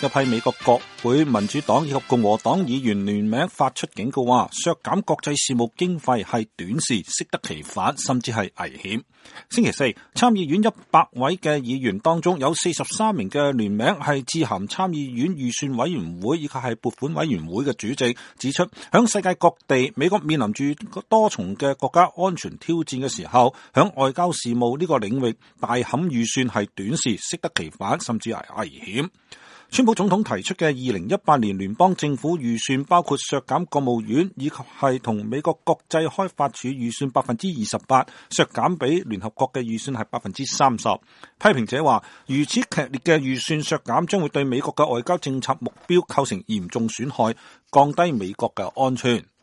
一批美國國會民主黨以及共和黨議員聯名發出警告，話削減國際事務經費係短視、適得其反，甚至係危險。星期四，參議院100位嘅議員當中有43名嘅聯名係致函參議院預算委員會以及係撥款委員會嘅主席，指出響世界各地美國面臨住多重嘅國家安全挑戰嘅時候，響外交事務呢個領域大砍預算係短視、適得其反，甚至係危險。川普總統提出嘅2018年聯邦政府預算包括削減國務院以及係同美國國際開發署預算28%，削減比聯合國嘅預算係30%。批評者話，如此劇烈嘅預算削減將會對美國嘅外交政策目標構成嚴重損害，降低美國嘅安全。